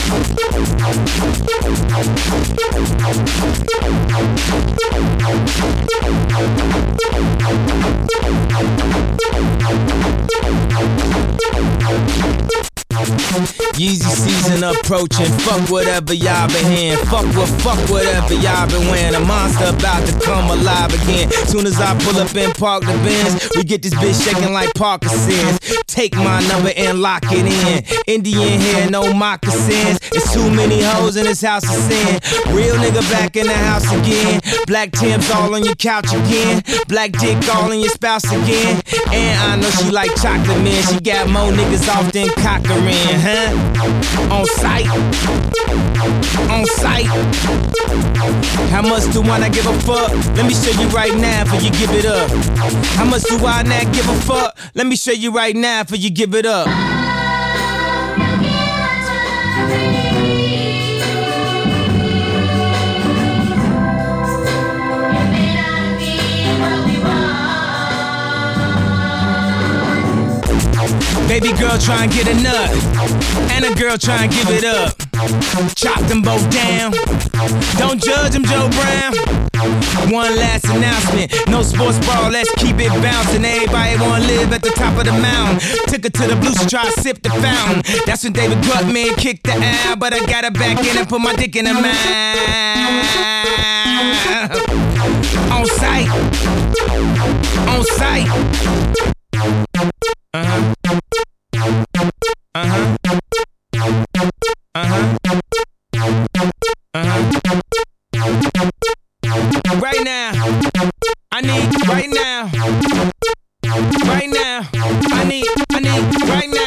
Yeezy season approaching, fuck whatever y'all been hearing. Fuck whatever y'all been wearing. A monster about to come alive again. Soon as I pull up and park the Benz, we get this bitch shaking like Parkinson's. Take my number and lock it in. Indian hair, no moccasins. It's too many hoes in this house of sin. Real nigga back in the house again. Black Tim's all on your couch again. Black dick all in your spouse again. And I know she like chocolate, man. She got more niggas off than Cochran, huh? On sight. On sight. How much do I not give a fuck? Let me show you right now before you give it up. How much do I not give a fuck? Let me show you right now before you give it up. Baby girl try and get a nut, and a girl try and give it up. Chop them both down. Don't judge them, Joe Brown. One last announcement, no sports ball, let's keep it bouncing. Everybody wanna live at the top of the mountain. Took her to the blue, she tried to sip the fountain. That's when David Gutman kicked the out, but I got her back in and put my dick in her mouth. On sight. On sight. Uh-huh. Uh-huh. Uh-huh. Uh-huh. Right now, I need right now. Right now, I need right now.